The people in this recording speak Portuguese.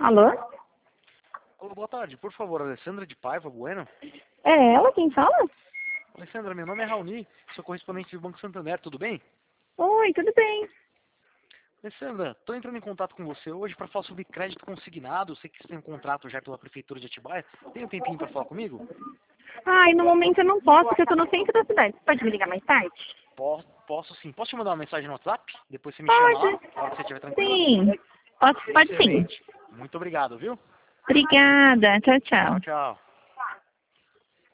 Alô? Alô, boa tarde. Por favor, Alessandra de Paiva Bueno. É ela quem fala? Alessandra, meu nome é Raoni, sou correspondente do Banco Santander, tudo bem? Oi, tudo bem? Alessandra, estou entrando em contato com você hoje para falar sobre crédito consignado. Sei que você tem um contrato já pela Prefeitura de Atibaia. Tem um tempinho para falar comigo? Ai, no momento eu não posso, porque eu tô no centro da cidade. Você pode me ligar mais tarde? Posso sim. Posso te mandar uma mensagem no WhatsApp? Depois você me chama lá, Pode. a hora que você estiver tranquila? Sim. Pode sim. Excelente. Muito obrigado, viu? Obrigada. Tchau, Tchau, tchau. tchau.